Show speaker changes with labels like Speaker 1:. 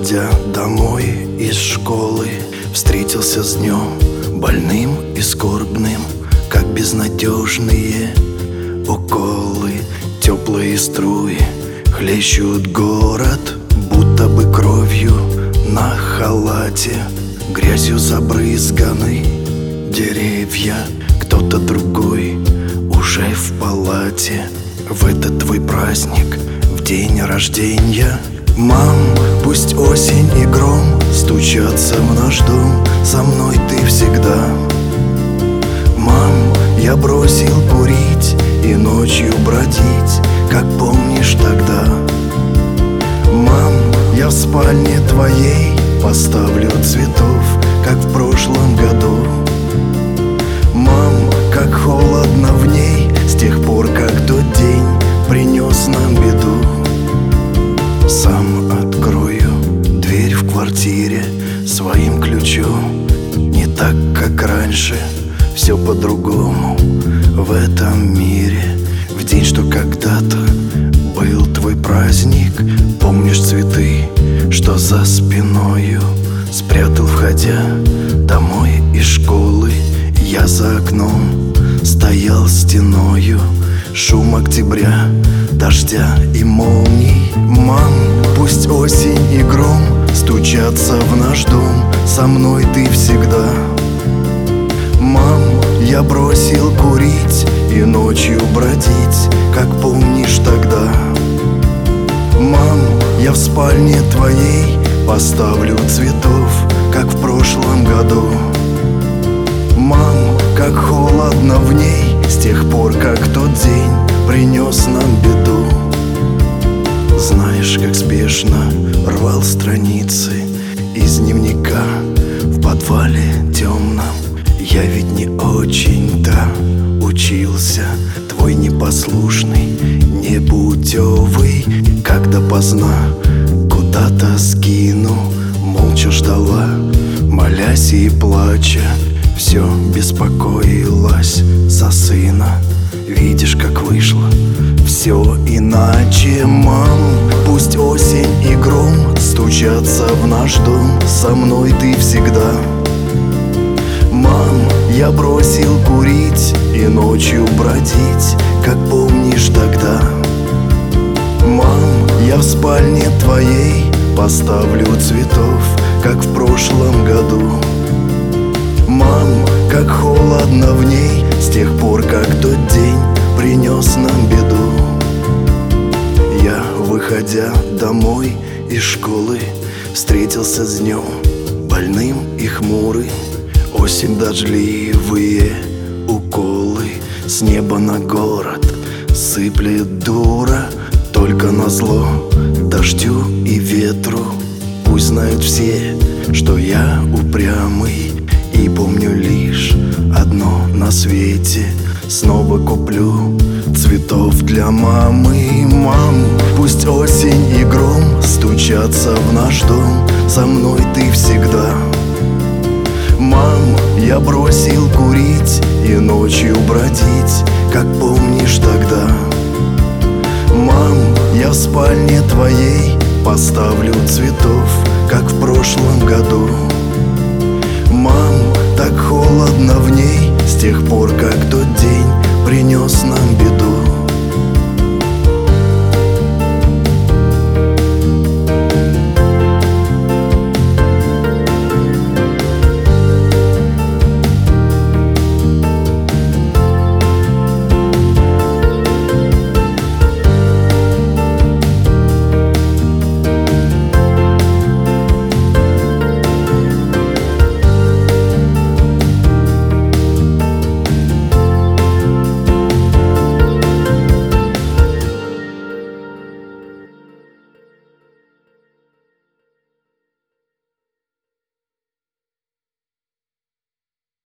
Speaker 1: Выходя домой из школы, встретился с днем больным и скорбным, как безнадежные уколы. Теплые струи хлещут город, будто бы кровью на халате. Грязью забрызганы деревья, кто-то другой уже в палате. В этот твой праздник, в день рождения, мам, пусть осень и гром стучатся в наш дом, со мной ты всегда. Мам, я бросил курить и ночью бродить, как помнишь тогда. Мам, я в спальне твоей поставлю цветов, как в прошлом году. Мам, как холодно в ней с тех пор, как тот день принес нам беду. Сам открою дверь в квартире своим ключом. Не так, как раньше, все по-другому в этом мире. В день, что когда-то был твой праздник, помнишь цветы, что за спиною спрятал, входя домой из школы. Я за окном стоял стеною, шум октября, дождя и молний. Мам, пусть осень и гром стучатся в наш дом, со мной ты всегда. Мам, я бросил курить и ночью бродить, как помнишь тогда. Мам, я в спальне твоей поставлю цветов, как в прошлом году. Мам, как холодно в ней с тех пор, как тот день принес нам беду. Знаешь, как спешно рвал страницы из дневника в подвале темном. Я ведь не очень-то учился, твой непослушный, непутевый. Когда поздно куда-то скину, молча ждала, молясь и плача, все беспокоилась за сына. Видишь, как вышло все иначе. Мам, пусть осень и гром стучатся в наш дом, со мной ты всегда. Мам, я бросил курить и ночью бродить, как помнишь тогда. Мам, я в спальне твоей поставлю цветов, как в прошлом году. Мам, как холодно в ней с тех пор, как тот день принес нам беду. Я, выходя домой из школы, встретился с днем больным и хмурым. Осень, дождливые уколы, с неба на город сыплет дура. Только назло дождю и ветру пусть знают все, что я упрямый. И помню лишь одно на свете: снова куплю цветов для мамы. Мам, пусть осень и гром стучатся в наш дом, со мной ты всегда. Мам, я бросил курить и ночью бродить, как помнишь тогда. Мам, я в спальне твоей поставлю цветов, как в прошлом году. Мам, так холодно в ней с тех пор, как тот день принес нам беду.